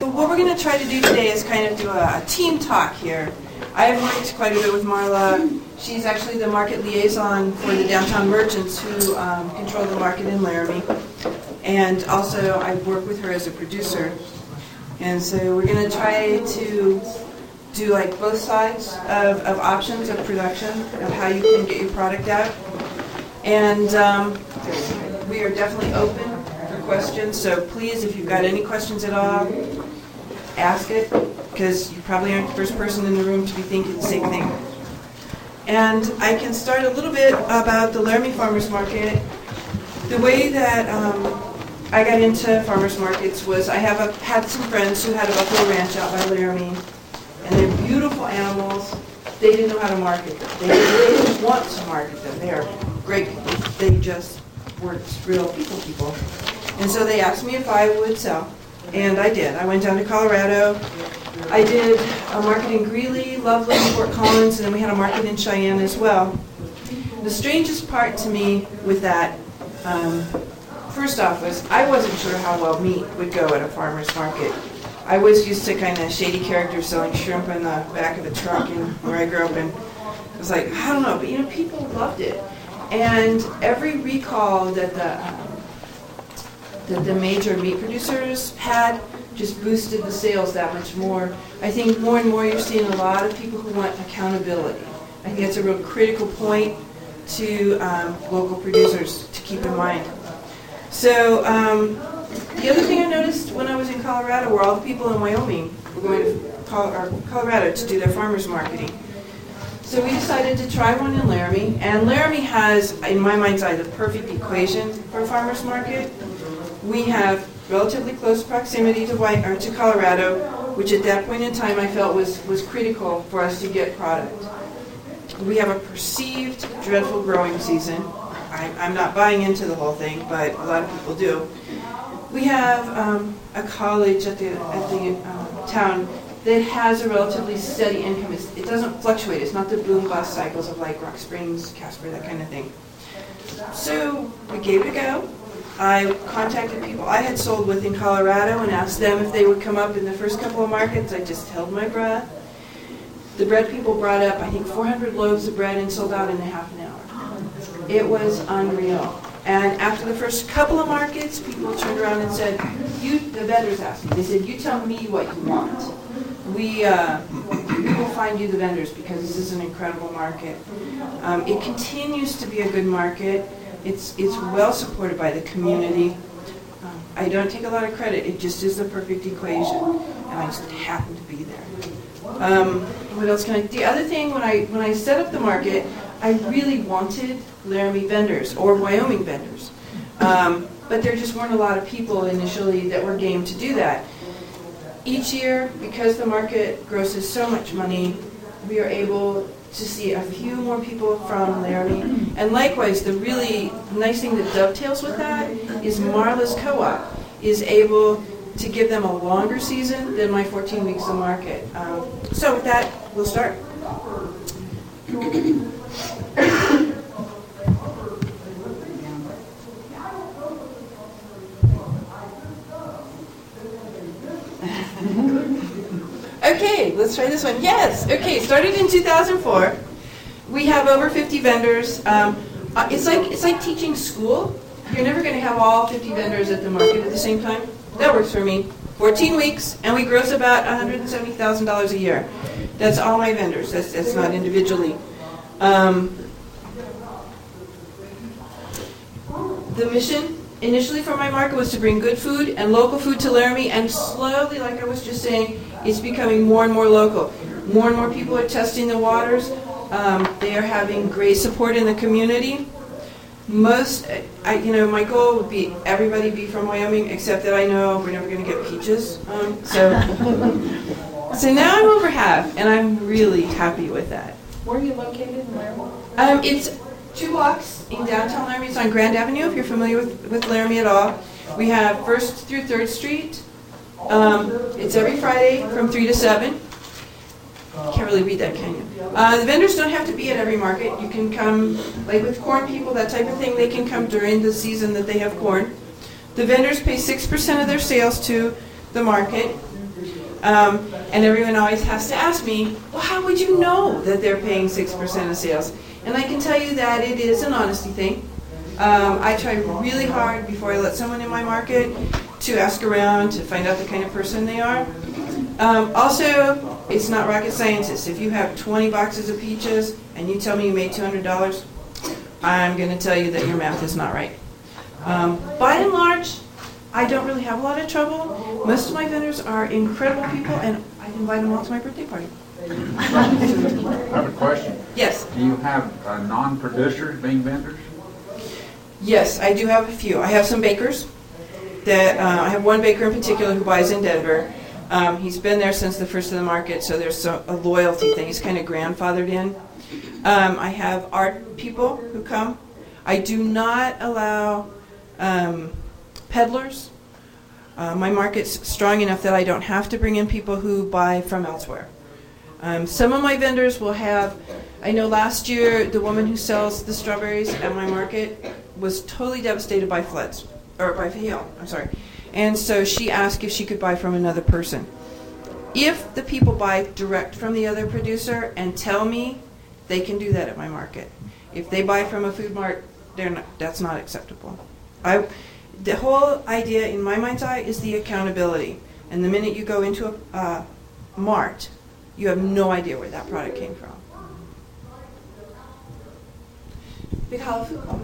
What we're going to try to do today is kind of do a team talk here. I have worked quite a bit with Marla. She's actually the market liaison for the downtown merchants who control the market in Laramie. And also I work with her as a producer. And so we're going to try to do like both sides of options of production, of how you can get your product out. And we are definitely open for questions. So please, if you've got any questions at all, ask it, because you probably aren't the first person in the room to be thinking the same thing. And I can start a little bit about the Laramie Farmers Market. The way that I got into farmers markets was I had some friends who had a buffalo ranch out by Laramie, and they're beautiful animals. They didn't know how to market them. They didn't want to market them. They are great people. They just weren't real people. And so they asked me if I would sell. And I did. I went down to Colorado. I did a market in Greeley, Loveland, Fort Collins, and then we had a market in Cheyenne as well. The strangest part to me with that, first off, was I wasn't sure how well meat would go at a farmer's market. I was used to kind of shady characters selling shrimp in the back of a truck where I grew up, and I was like, I don't know, but people loved it. And every recall that the major meat producers had just boosted the sales that much more. I think more and more you're seeing a lot of people who want accountability. I think that's a real critical point to local producers to keep in mind. So the other thing I noticed when I was in Colorado were all the people in Wyoming were going to Colorado to do their farmers marketing. So we decided to try one in Laramie, and Laramie has, in my mind's eye, the perfect equation for a farmer's market. We have relatively close proximity to Colorado, which at that point in time I felt was critical for us to get product. We have a perceived dreadful growing season. I'm not buying into the whole thing, but a lot of people do. We have a college at the town that has a relatively steady income. It doesn't fluctuate. It's not the boom-bust cycles of like Rock Springs, Casper, that kind of thing. So we gave it a go. I contacted people I had sold with in Colorado and asked them if they would come up in the first couple of markets. I just held my breath. The bread people brought up, I think, 400 loaves of bread and sold out in a half an hour. It was unreal. And after the first couple of markets, people turned around and said, the vendors asked me, they said, you tell me what you want. We will find you the vendors because this is an incredible market. It continues to be a good market. It's well supported by the community. I don't take a lot of credit. It just is the perfect equation, and I just happen to be there. What else can I? The other thing, when I set up the market, I really wanted Laramie vendors or Wyoming vendors, but there just weren't a lot of people initially that were game to do that. Each year, because the market grosses so much money, we are able to see a few more people from Laramie. And likewise, the really nice thing that dovetails with that is Marla's co-op is able to give them a longer season than my 14 weeks of market. So with that, we'll start. Okay, let's try this one. Yes. Okay, started in 2004. We have over 50 vendors. It's like teaching school. You're never going to have all 50 vendors at the market at the same time. That works for me. 14 weeks, and we gross about $170,000 a year. That's all my vendors. That's not individually. The mission initially for my market was to bring good food and local food to Laramie, and slowly, like I was just saying, it's becoming more and more local. More and more people are testing the waters. They are having great support in the community. My goal would be everybody be from Wyoming, except that I know we're never going to get peaches. So now I'm over half, and I'm really happy with that. Where are you located in Laramie? It's 2 blocks in downtown Laramie. It's on Grand Avenue, if you're familiar with Laramie at all. We have 1st through 3rd Street. It's every Friday from 3 to 7. Can't really read that, can you? The vendors don't have to be at every market. You can come, like with corn people, that type of thing, they can come during the season that they have corn. The vendors pay 6% of their sales to the market. And everyone always has to ask me, well, how would you know that they're paying 6% of sales? And I can tell you that it is an honesty thing. I try really hard before I let someone in my market to ask around to find out the kind of person they are. Also, it's not rocket science. If you have 20 boxes of peaches and you tell me you made $200, I'm going to tell you that your math is not right. By and large, I don't really have a lot of trouble. Most of my vendors are incredible people, and I invite them all to my birthday party. I have a question. Yes. Do you have non-producers being vendors? Yes, I do have a few. I have some bakers. I have one baker in particular who buys in Denver. He's been there since the first of the market, so there's a loyalty thing. He's kind of grandfathered in. I have art people who come. I do not allow peddlers. My market's strong enough that I don't have to bring in people who buy from elsewhere. Some of my vendors will have, I know last year the woman who sells the strawberries at my market was totally devastated by floods, or by hail, I'm sorry. And so she asked if she could buy from another person. If the people buy direct from the other producer and tell me, they can do that at my market. If they buy from a food mart, that's not acceptable. The whole idea in my mind's eye is the accountability. And the minute you go into a mart, you have no idea where that product came from. Big Hollow Food Co.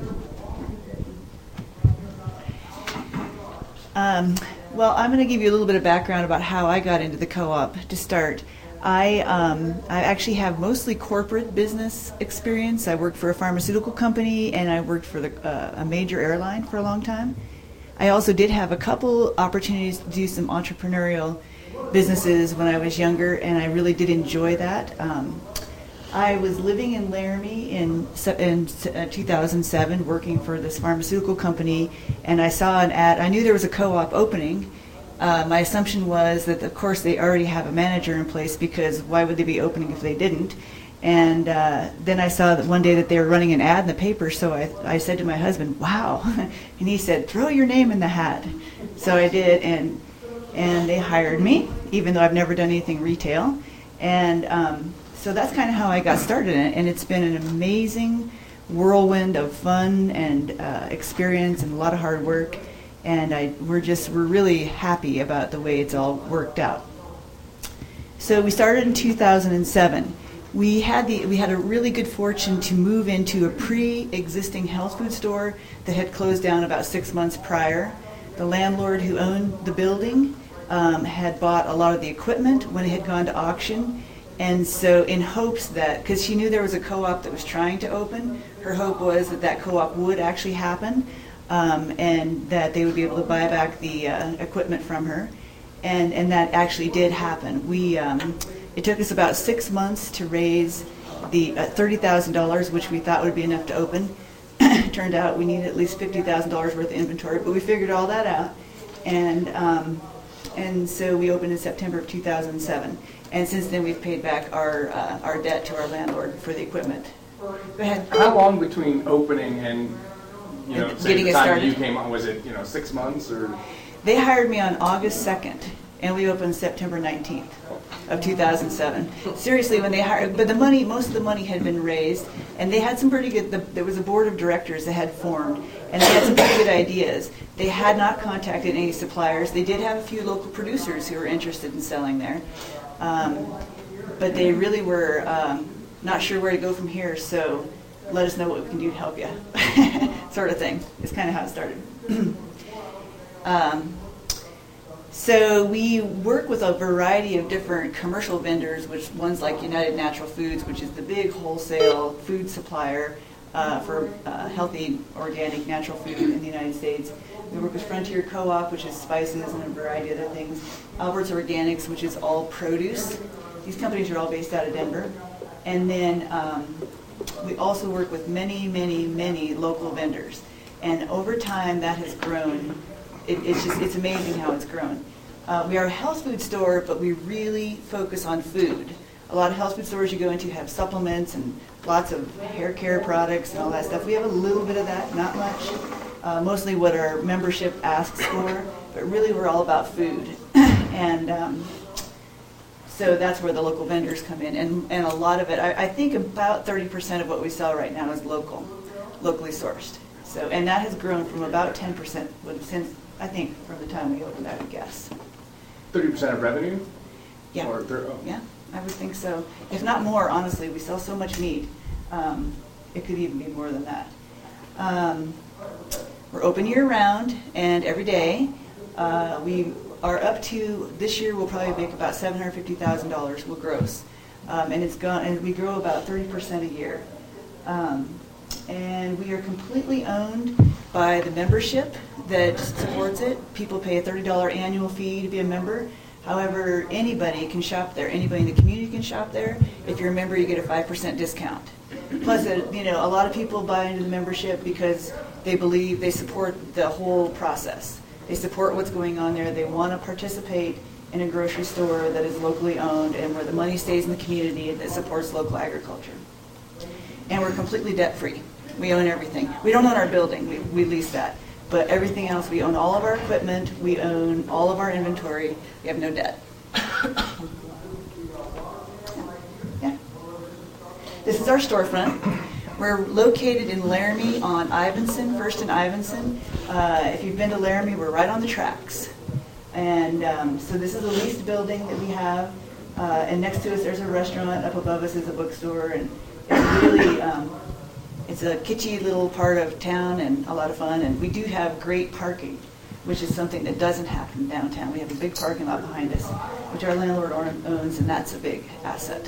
Well, I'm going to give you a little bit of background about how I got into the co-op to start. I actually have mostly corporate business experience. I worked for a pharmaceutical company, and I worked for a major airline for a long time. I also did have a couple opportunities to do some entrepreneurial businesses when I was younger, and I really did enjoy that. I was living in Laramie in 2007, working for this pharmaceutical company, and I saw an ad. I knew there was a co-op opening. My assumption was that, of course, they already have a manager in place, because why would they be opening if they didn't? And then I saw that one day that they were running an ad in the paper, so I said to my husband, wow. And he said, throw your name in the hat. So I did, and they hired me, even though I've never done anything retail. And so that's kind of how I got started in it, and it's been an amazing whirlwind of fun and experience and a lot of hard work, and we're really happy about the way it's all worked out. So we started in 2007. We had a really good fortune to move into a pre-existing health food store that had closed down about 6 months prior. The landlord who owned the building had bought a lot of the equipment when it had gone to auction. And so in hopes that, because she knew there was a co-op that was trying to open, her hope was that co-op would actually happen, and that they would be able to buy back the equipment from her. And that actually did happen. It took us about 6 months to raise the $30,000, which we thought would be enough to open. Turned out we needed at least $50,000 worth of inventory, but we figured all that out. And so we opened in September of 2007. And since then, we've paid back our debt to our landlord for the equipment. Go ahead. How long between opening and getting it started? You came on, was it 6 months or? They hired me on August 2nd, and we opened September 19th of 2007. Seriously, when they hired, but most of the money had been raised, and they had some pretty good. There was a board of directors that had formed, and they had some pretty good ideas. They had not contacted any suppliers. They did have a few local producers who were interested in selling there. But they really were not sure where to go from here, so let us know what we can do to help you, sort of thing. It's kind of how it started. So we work with a variety of different commercial vendors, which ones like United Natural Foods, which is the big wholesale food supplier for healthy, organic, natural food in the United States. We work with Frontier Co-op, which is spices and a variety of other things. Albert's Organics, which is all produce. These companies are all based out of Denver. And then we also work with many, many, many local vendors. And over time, that has grown. It's amazing how it's grown. We are a health food store, but we really focus on food. A lot of health food stores you go into have supplements and lots of hair care products and all that stuff. We have a little bit of that, not much. Mostly what our membership asks for, but really we're all about food. so that's where the local vendors come in, and a lot of it, I think about 30% of what we sell right now is locally sourced. So, and that has grown from about 10% since, I think, from the time we opened, I would guess. 30% of revenue? Yeah. Or Yeah, I would think so. If not more, honestly, we sell so much meat. It could even be more than that. We're open year-round and every day. We are up to, this year we'll probably make about $750,000 will gross. And we grow about 30% a year. And we are completely owned by the membership that supports it. People pay a $30 annual fee to be a member. However, anybody can shop there. Anybody in the community can shop there. If you're a member, you get a 5% discount. Plus, a lot of people buy into the membership because they believe they support the whole process. They support what's going on there. They want to participate in a grocery store that is locally owned and where the money stays in the community that supports local agriculture. And we're completely debt-free. We own everything. We don't own our building. We lease that. But everything else, we own all of our equipment. We own all of our inventory. We have no debt. Yeah. This is our storefront. We're located in Laramie on Ivinson, First and Ivinson. If you've been to Laramie, we're right on the tracks. And so this is a leased building that we have. And next to us, there's a restaurant. Up above us is a bookstore. And it's really, it's a kitschy little part of town and a lot of fun. And we do have great parking, which is something that doesn't happen downtown. We have a big parking lot behind us, which our landlord owns, and that's a big asset.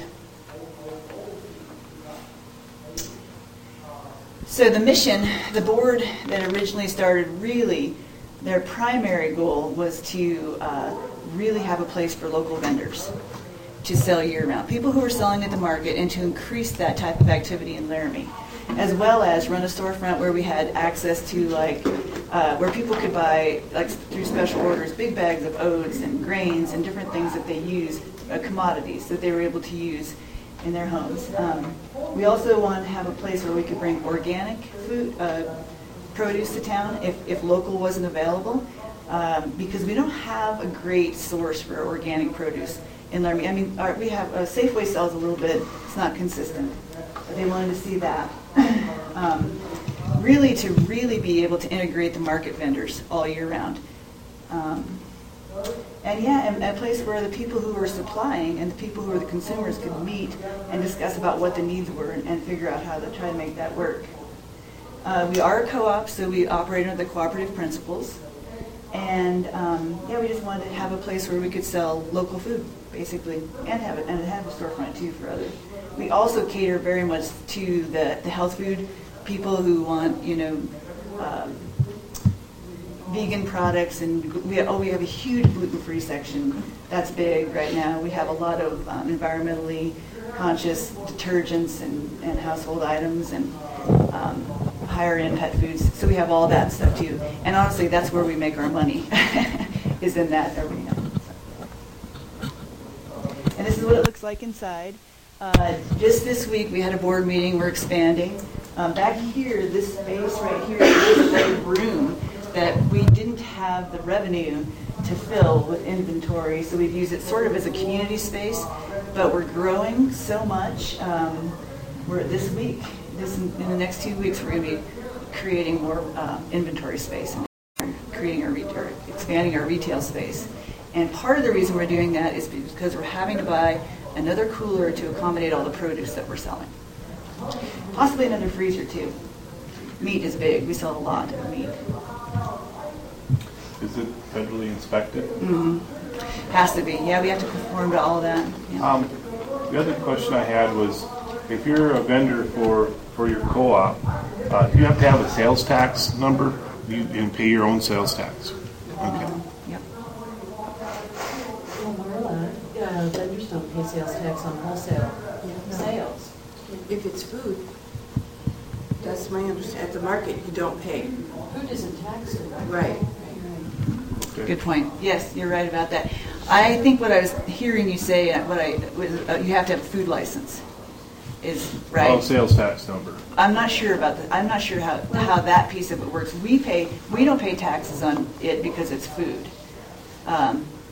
So the mission, the board that originally started, really, their primary goal was to really have a place for local vendors to sell year-round. People who are selling at the market, and to increase that type of activity in Laramie, as well as run a storefront where we had access to, where people could buy, through special orders, big bags of oats and grains and different things that they use, commodities that they were able to use in their homes. We also want to have a place where we could bring organic food, produce to town if local wasn't available, because we don't have a great source for organic produce in Laramie. I mean, we have Safeway sells a little bit. It's not consistent. But they wanted to see that. Really, to really be able to integrate the market vendors all year round. And a place where the people who are supplying and the people who are the consumers could meet and discuss about what the needs were and figure out how to try to make that work. We are a co-op, so we operate under the cooperative principles. And we just wanted to have a place where we could sell local food, basically, and have a storefront too for others. We also cater very much to the health food people who want, vegan products, and we have a huge gluten-free section. That's big right now. We have a lot of environmentally conscious detergents and household items and higher-end pet foods. So we have all that stuff too. And honestly, that's where we make our money, is in that arena. And this is what it looks like inside. Just this week, we had a board meeting. We're expanding. Back here, this space right here is a room that we didn't have the revenue to fill with inventory, so we've used it sort of as a community space, but we're growing so much. In the next 2 weeks, we're going to be creating more inventory space and expanding our retail space. And part of the reason we're doing that is because we're having to buy another cooler to accommodate all the produce that we're selling. Possibly another freezer too. Meat is big. We sell a lot of meat. Is it federally inspected? Mm-hmm. Has to be. Yeah, we have to conform to all of that. Yeah. The other question I had was, if you're a vendor for your co-op, do you have to have a sales tax number? You can pay your own sales tax. Okay. Yep. Well, Marla, vendors don't pay sales tax on wholesale sales. If it's food, that's my understanding. At the market, you don't pay. Food isn't taxed. Right. Okay. Good point. Yes, you're right about that. I think what I was hearing you say, you have to have a food license, is right. Oh, sales tax number. I'm not sure about that. I'm not sure how that piece of it works. We don't pay taxes on it because it's food.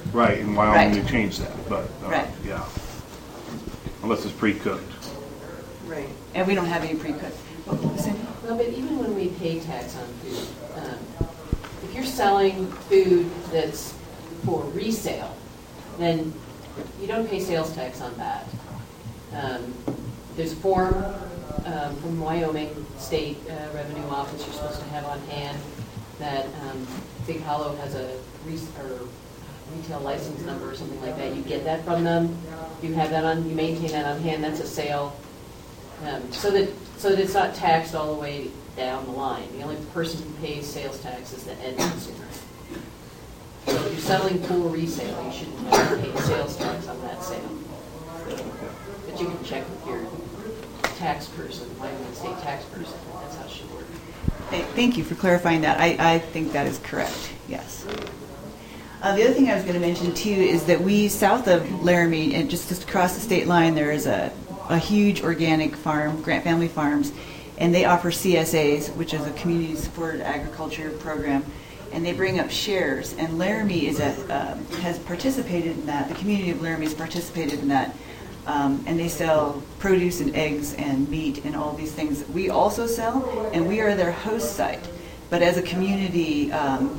Right, in Wyoming Right. they changed that, but, Right. yeah. Unless it's pre-cooked. Right. And we don't have any pre-cooked. Cindy? Well, but even when we pay tax on food, if you're selling food that's for resale, then you don't pay sales tax on that. There's a form from Wyoming State Revenue Office you're supposed to have on hand that Big Hollow has a retail license number or something like that. You get that from them. You have that on. You maintain that on hand. That's a sale. So that it's not taxed all the way down the line. The only person who pays sales tax is the end consumer. So if you're selling for resale, you shouldn't have to pay sales tax on that sale. But you can check with your tax person, Wyoming State tax person. That's how it should work. Thank you for clarifying that. I think that is correct, yes. The other thing I was going to mention too is that we, south of Laramie, and just across the state line, there is a huge organic farm, Grant Family Farms, and they offer CSAs, which is a community supported agriculture program, and they bring up shares. And Laramie has participated in that. The community of Laramie has participated in that, and they sell produce and eggs and meat and all these things that we also sell, and we are their host site. But as a community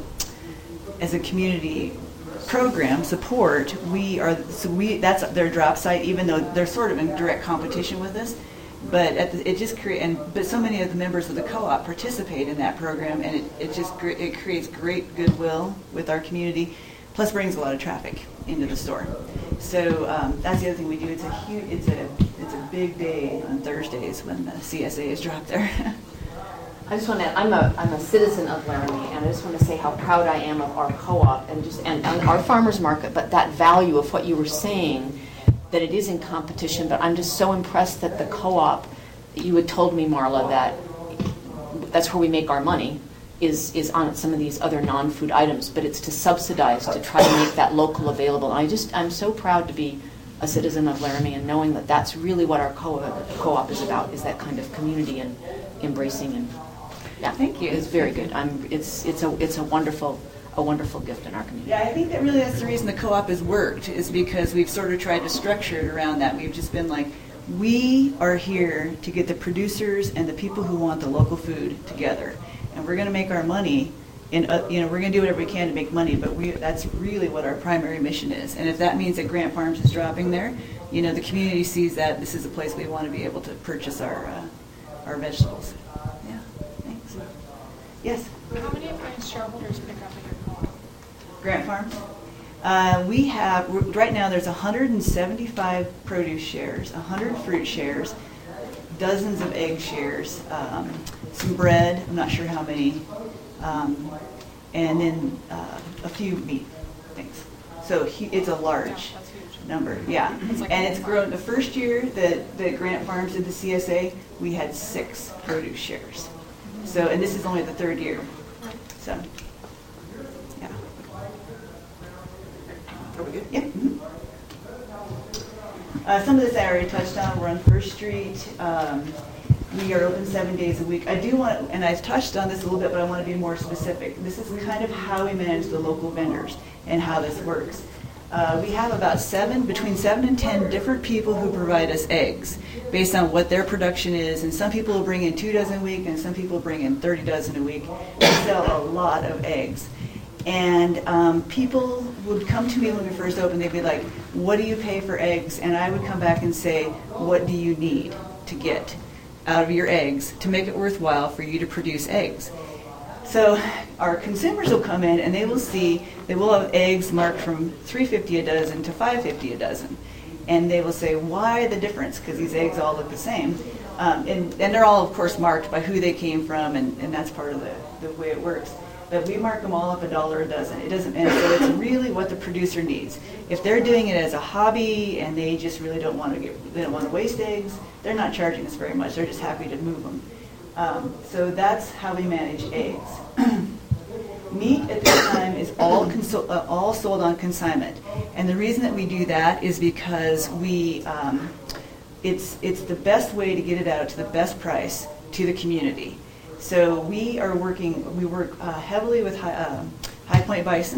program support, that's their drop site, even though they're sort of in direct competition with us. But but so many of the members of the co-op participate in that program, and it creates great goodwill with our community, plus brings a lot of traffic into the store. So that's the other thing we do. It's a big day on Thursdays when the CSA is dropped there. I just want to. I'm a citizen of Laramie, and I just want to say how proud I am of our co-op and our farmers market. But that value of what you were saying, that it is in competition. But I'm just so impressed that the co-op that you had told me, Marla, that that's where we make our money is on some of these other non-food items. But it's to subsidize, to try to make that local available. And I'm so proud to be a citizen of Laramie and knowing that that's really what our co-op is about, is that kind of community and embracing and. Yeah, thank you. It's very good. It's a wonderful gift in our community. Yeah, I think that really that's the reason the co-op has worked, is because we've sort of tried to structure it around that. We've just been like, we are here to get the producers and the people who want the local food together, and we're going to make our money. We're going to do whatever we can to make money, but that's really what our primary mission is. And if that means that Grant Farms is dropping there, the community sees that this is a place we want to be able to purchase our vegetables. Yes? How many of your shareholders pick up at your co-op? Grant Farms? We have, right now there's 175 produce shares, 100 fruit shares, dozens of egg shares, some bread, I'm not sure how many, and then a few meat things. So it's a large number, yeah. And it's grown. The first year that Grant Farms did the CSA, we had 6 produce shares. So, and this is only the 3rd year. So, yeah. Are we good? Yeah. Mm-hmm. Some of this I already touched on. We're on First Street. We are open 7 days a week. I do want, and I've touched on this a little bit, but I want to be more specific. This is kind of how we manage the local vendors and how this works. We have about between 7 and 10 different people who provide us eggs based on what their production is. And some people will bring in 2 dozen a week, and some people bring in 30 dozen a week. We sell a lot of eggs. And people would come to me when we first opened. They'd be like, what do you pay for eggs? And I would come back and say, what do you need to get out of your eggs to make it worthwhile for you to produce eggs? So our consumers will come in and they will have eggs marked from $3.50 a dozen to $5.50 a dozen. And they will say, why the difference? Because these eggs all look the same. And they're all, of course, marked by who they came from, and that's part of the way it works. But we mark them all up $1 a dozen. It doesn't, and so it's really what the producer needs. If they're doing it as a hobby and they just really don't want to waste eggs, they're not charging us very much. They're just happy to move them. So that's how we manage eggs. Meat at this time is all sold on consignment, and the reason that we do that is because it's the best way to get it out to the best price to the community. So we work heavily with High Point Bison.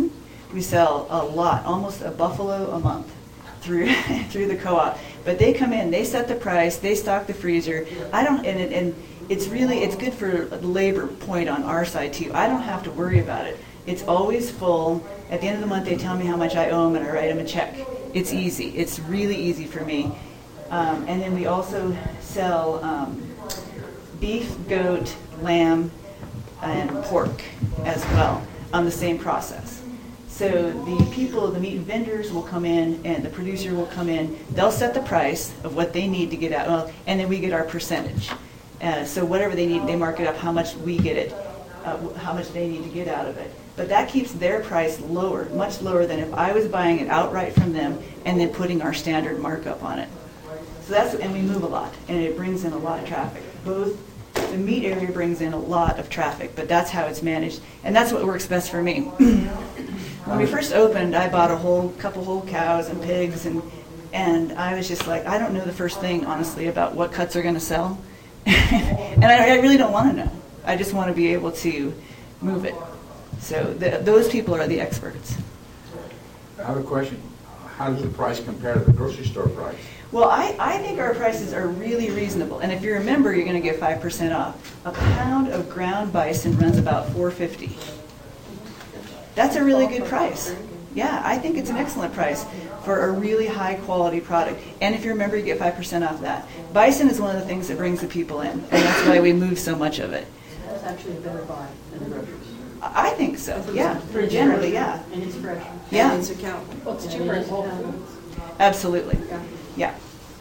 We sell a lot, almost a buffalo a month through through the co-op. But they come in, they set the price, they stock the freezer. And it's good for the labor point on our side too. I don't have to worry about it. It's always full. At the end of the month, they tell me how much I owe them, and I write them a check. It's easy. It's really easy for me. And then we also sell beef, goat, lamb, and pork as well on the same process. So the people, the meat vendors will come in, and the producer will come in. They'll set the price of what they need to get out, and then we get our percentage. So whatever they need, they mark it up how much we get it, how much they need to get out of it. But that keeps their price lower, much lower than if I was buying it outright from them and then putting our standard markup on it. So and we move a lot, and it brings in a lot of traffic. Both the meat area brings in a lot of traffic, but that's how it's managed, and that's what works best for me. When we first opened, I bought a couple whole cows and pigs, and I was just like, I don't know the first thing, honestly, about what cuts are going to sell, and I really don't want to know. I just want to be able to move it. So those people are the experts. I have a question. How does the price compare to the grocery store price? Well, I think our prices are really reasonable. And if you're a member, you're going to get 5% off. A pound of ground bison runs about $4.50. That's a really good price. Yeah, I think it's an excellent price for a really high quality product. And if you're a member, you get 5% off that. Bison is one of the things that brings the people in, and that's why we move so much of it. That's actually a better buy than the groceries. I think so, yeah. For generally, yeah. And it's fresh. Yeah. And it's accountable. Well, it's cheaper in Whole Foods. Absolutely. Yeah.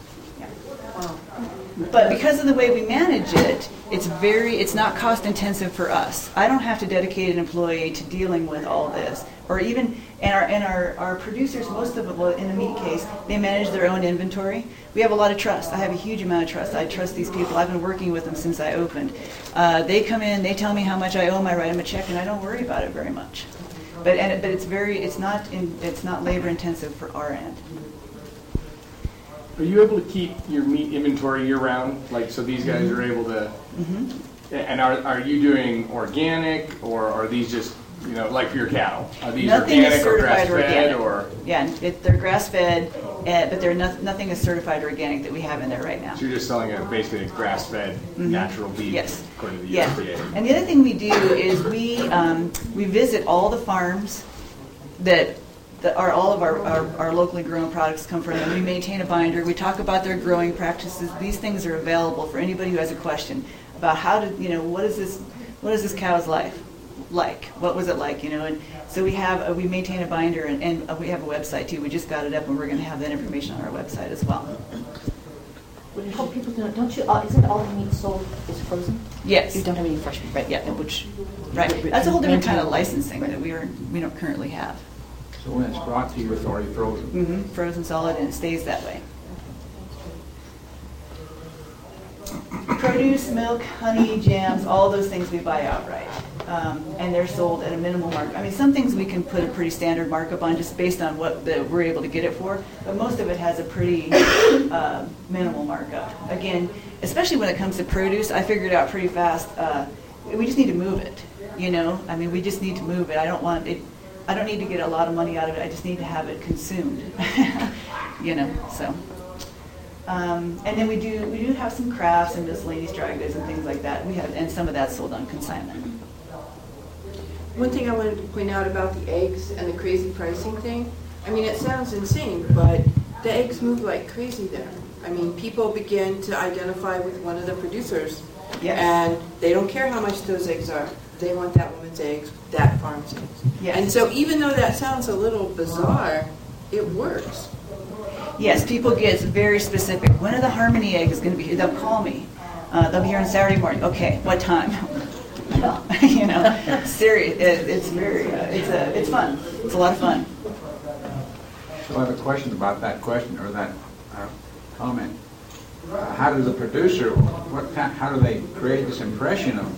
But because of the way we manage it, it's not cost intensive for us. I don't have to dedicate an employee to dealing with all this. Or even, and our producers, most of them, in the meat case, they manage their own inventory. We have a lot of trust. I have a huge amount of trust. I trust these people. I've been working with them since I opened. They come in, they tell me how much I owe them, I write them a check, and I don't worry about it very much. But it's not labor intensive for our end. Are you able to keep your meat inventory year round? Like, so these guys are able to, and are you doing organic, or are these just, like for your cattle? Are these Nothing organic is or certified grass-fed, organic. or? Yeah, they're grass-fed, but nothing is certified organic that we have in there right now. So you're just selling basically a grass-fed natural beef, Yes. according to the Yeah. USDA. And the other thing we do is we visit all the farms that are all of our locally grown products come from, and we maintain a binder. We talk about their growing practices. These things are available for anybody who has a question about what is this cow's life like? What was it like? And so we maintain a binder, and we have a website too. We just got it up, and we're going to have that information on our website as well. Would it help people to know, don't you, isn't all the meat sold is frozen? Yes. You don't have any fresh meat, right? Yeah. Right. That's a whole different kind of licensing that we don't currently have. So when it's brought to you, it's already frozen? Frozen solid, and it stays that way. Produce, milk, honey, jams, all those things we buy outright. And they're sold at a minimal markup. I mean, some things we can put a pretty standard markup on just based on what we're able to get it for, but most of it has a pretty minimal markup. Again, especially when it comes to produce, I figured out pretty fast, we just need to move it, I mean, we just need to move it. I don't need to get a lot of money out of it. I just need to have it consumed, so. And then we do have some crafts and miscellaneous dry goods and things like that. And some of that's sold on consignment. One thing I wanted to point out about the eggs and the crazy pricing thing, I mean, it sounds insane, but the eggs move like crazy there. I mean, people begin to identify with one of the producers, Yes. and they don't care how much those eggs are. They want that woman's eggs, that farm's eggs. Yes. And so even though that sounds a little bizarre, it works. Yes, people get very specific. When are the Harmony eggs going to be here? They'll call me. They'll be here on Saturday morning. Okay, what time? Serious. It's very. It's fun. It's a lot of fun. So I have a question about that question, or that comment. How does the producer, how do they create this impression of,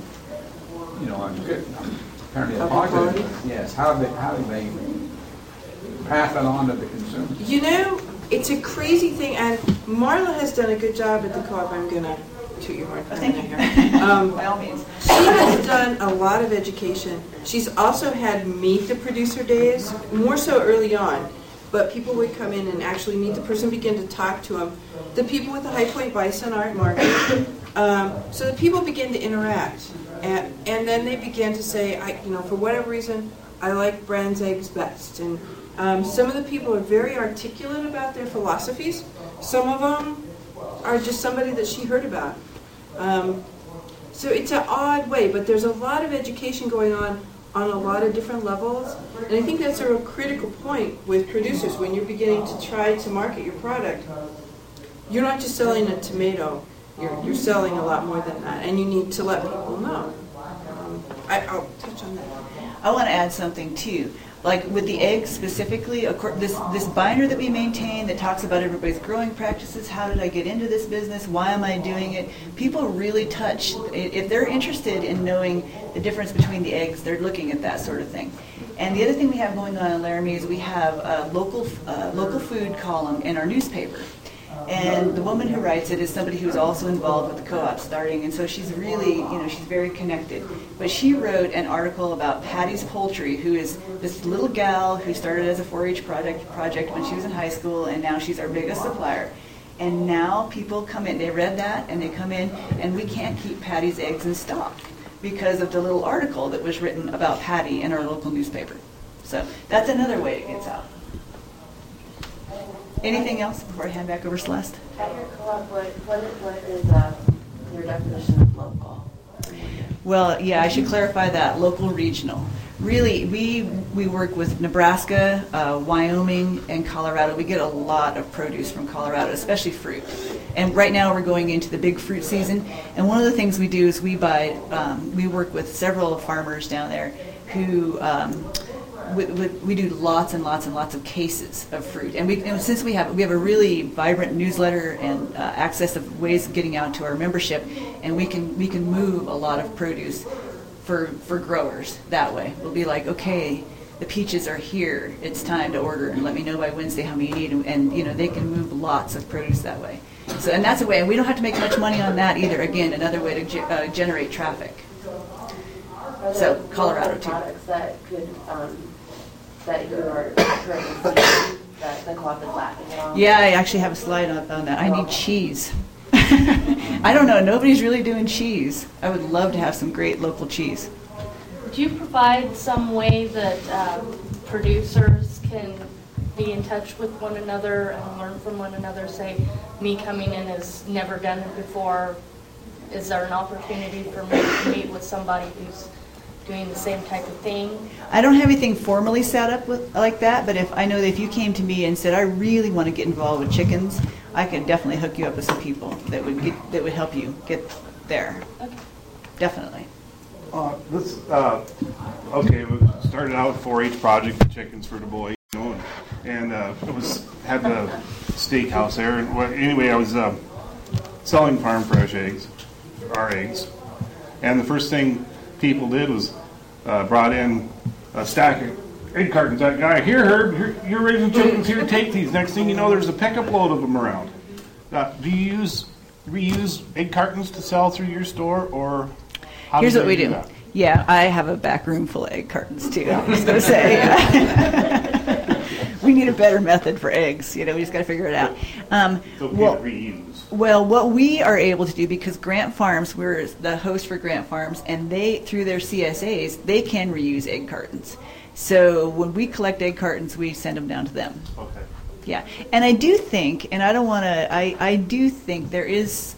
apparently a positive? Yes, how do they pass that on to the consumer? It's a crazy thing, and Marla has done a good job at the co-op. I'm going to toot your horn for a Thank minute you. here. By all means. She has done a lot of education. She's also had meet the producer days, more so early on. But people would come in and actually meet the person, begin to talk to them. The people with the High Point Bison Art Market. So the people begin to interact. And then they begin to say, for whatever reason, I like Brand's eggs best. And some of the people are very articulate about their philosophies. Some of them are just somebody that she heard about. So it's an odd way, but there's a lot of education going on a lot of different levels. And I think that's a real critical point with producers when you're beginning to try to market your product. You're not just selling a tomato, you're selling a lot more than that, and you need to let people know. I'll touch on that. I want to add something too. Like with the eggs specifically, this binder that we maintain that talks about everybody's growing practices, how did I get into this business, why am I doing it, people really touch, if they're interested in knowing the difference between the eggs, they're looking at that sort of thing. And the other thing we have going on in Laramie is we have a local food column in our newspaper. And the woman who writes it is somebody who's also involved with the co-op starting, and so she's really, she's very connected. But she wrote an article about Patty's Poultry, who is this little gal who started as a 4-H project when she was in high school, and now she's our biggest supplier. And now people come in, they read that, and they come in, and we can't keep Patty's eggs in stock because of the little article that was written about Patty in our local newspaper. So that's another way it gets out. Anything else before I hand back over to Celeste? At your co-op, what is your definition of local? Well, yeah, I should clarify that. Local, regional. Really, we work with Nebraska, Wyoming, and Colorado. We get a lot of produce from Colorado, especially fruit. And right now we're going into the big fruit season. And one of the things we do is we work with several farmers down there who we do lots and lots and lots of cases of fruit, and since we have a really vibrant newsletter and access of ways of getting out to our membership, and we can move a lot of produce for growers that way. We'll be like, okay, the peaches are here, it's time to order, and let me know by Wednesday how many you need, and they can move lots of produce that way. So, and that's a way, and we don't have to make much money on that either. Again, another way to generate traffic. So Colorado too. Products that could that you are currently seeing that the co-op is lacking at all? Yeah, I actually have a slide on that. I need cheese. I don't know. Nobody's really doing cheese. I would love to have some great local cheese. Do you provide some way that producers can be in touch with one another and learn from one another? Say, me coming in has never done it before. Is there an opportunity for me to meet with somebody who's doing the same type of thing? I don't have anything formally set up like that, but if you came to me and said, I really want to get involved with chickens, I could definitely hook you up with some people that would help you get there. Okay. Definitely. Okay, we started out with 4-H project for chickens for the boy, and it had the steakhouse there. And anyway, I was selling farm fresh eggs, our eggs, and the first thing people did was brought in a stack of egg cartons. That guy, here, Herb, you're raising chickens, here, take these. Next thing you know, there's a pickup load of them around. Do you reuse egg cartons to sell through your store, or how Here's what we do do. that? Yeah, I have a back room full of egg cartons too. I was going to say. We need a better method for eggs. We just got to figure it out. So we can't reuse. Well, what we are able to do, because Grant Farms, we're the host for Grant Farms, and they, through their CSAs, they can reuse egg cartons. So when we collect egg cartons, we send them down to them. Okay. Yeah, and I do think, and I don't want to, I do think there is,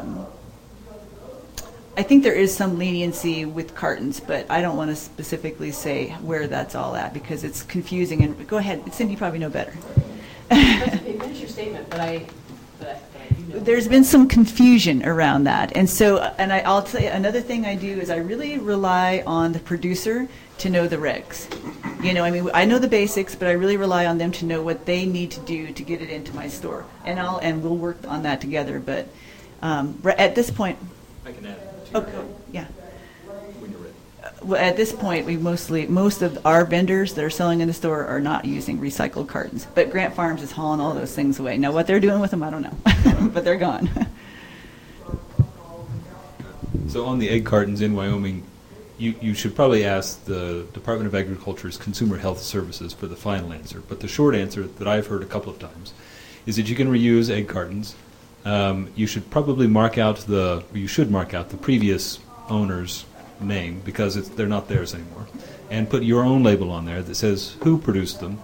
I think there is some leniency with cartons, but I don't want to specifically say where that's all at because it's confusing. And go ahead, Cindy, you probably know better. Finish your statement, but I do know. There's been some confusion around that, and so, and I'll tell you another thing I do is I really rely on the producer to know the regs. I know the basics, but I really rely on them to know what they need to do to get it into my store, and we'll work on that together. But at this point, I can add. Okay. Yeah. When you're ready. Well, at this point, most of our vendors that are selling in the store are not using recycled cartons. But Grant Farms is hauling all those things away. Now, what they're doing with them, I don't know. But they're gone. So on the egg cartons in Wyoming, you should probably ask the Department of Agriculture's Consumer Health Services for the final answer. But the short answer that I've heard a couple of times is that you can reuse egg cartons. You should probably mark out the previous owner's name, because they're not theirs anymore, and put your own label on there that says who produced them,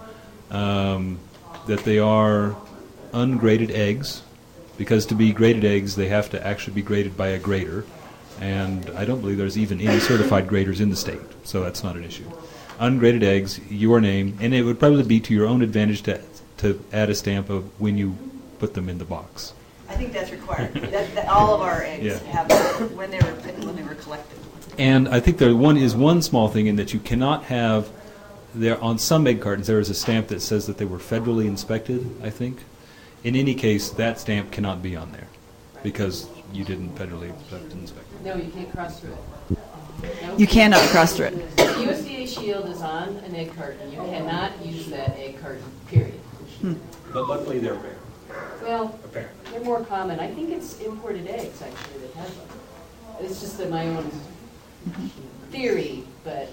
that they are ungraded eggs, because to be graded eggs they have to actually be graded by a grader. And I don't believe there's even any certified graders in the state, so that's not an issue. Ungraded eggs, your name, and it would probably be to your own advantage to add a stamp of when you put them in the box. I think that's required. that all of our eggs have that when they were collected. And I think there is one small thing in that you cannot have there on some egg cartons. There is a stamp that says that they were federally inspected, I think. In any case, that stamp cannot be on there because you didn't federally inspect it. No, you can't cross through it. No. You cannot cross through it. If USDA shield is on an egg carton, you cannot use that egg carton, period. But luckily they're rare. Well, Apparently. they're more common. I think it's imported eggs, actually, that have them. It's just that my own theory, but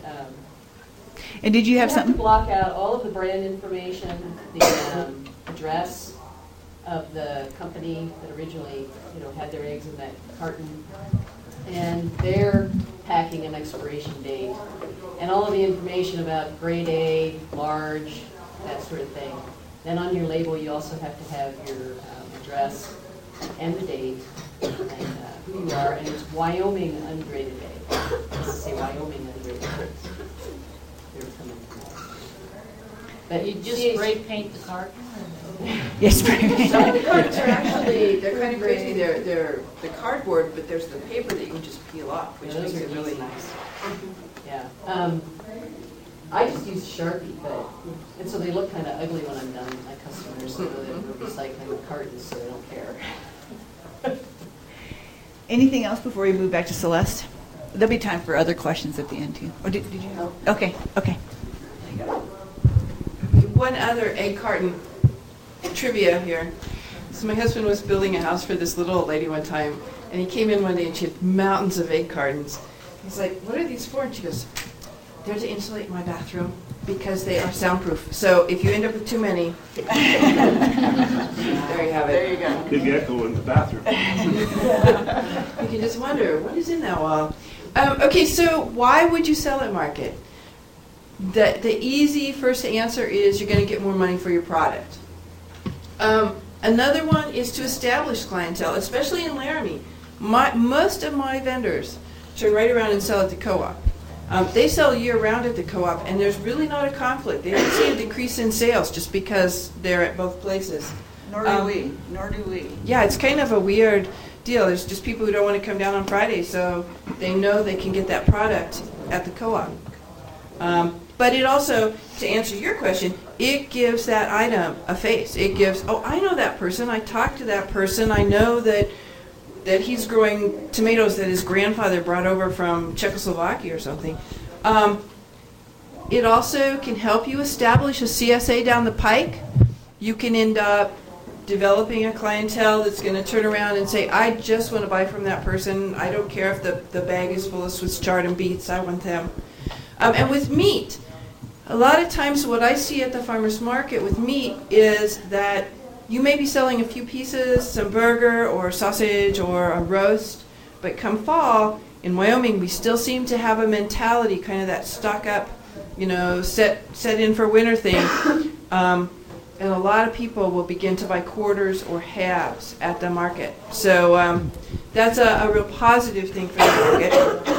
And did you have to something? block out all of the brand information, the address of the company that originally, had their eggs in that carton, and their packing and expiration date, and all of the information about grade A, large, that sort of thing. Then on your label, you also have to have your address and the date, and who you are, and it's Wyoming ungraded egg. It doesn't say Wyoming ungraded eggs. They're coming from But You just spray paint the carton? Yes, Some of the cartons are actually, they're kind of crazy. They're the cardboard, but there's the paper that you can just peel off, which those makes are it really easy. nice. Yeah. I just use Sharpie, and so they look kind of ugly when I'm done. My customers know that we're recycling the cartons, so they don't care. Anything else before we move back to Celeste? There'll be time for other questions at the end too. Oh, did you know? Okay. One other egg carton trivia here. So my husband was building a house for this little old lady one time, and he came in one day and she had mountains of egg cartons. He's like, "What are these for?" And she goes, "They're to insulate my bathroom because they are soundproof. So if you end up with too many," there you have it. There you go. Big echo in the bathroom. You can just wonder, what is in that wall? Okay, so why would you sell at market? The easy first answer is you're going to get more money for your product. Another one is to establish clientele, especially in Laramie. Most of my vendors turn right around and sell at the co-op. They sell year-round at the co-op, and there's really not a conflict. They don't see a decrease in sales just because they're at both places. Nor do we. Yeah, it's kind of a weird deal. There's just people who don't want to come down on Friday, so they know they can get that product at the co-op. But it also, to answer your question, it gives that item a face. It gives, oh, I know that person. I talked to that person. I know that he's growing tomatoes that his grandfather brought over from Czechoslovakia or something. It also can help you establish a CSA down the pike. You can end up developing a clientele that's going to turn around and say, I just want to buy from that person. I don't care if the bag is full of Swiss chard and beets. I want them. And with meat, a lot of times what I see at the farmer's market with meat is that you may be selling a few pieces, some burger or sausage or a roast, but come fall, in Wyoming, we still seem to have a mentality, kind of that stock up, set in for winter thing. And a lot of people will begin to buy quarters or halves at the market. So that's a real positive thing for the market.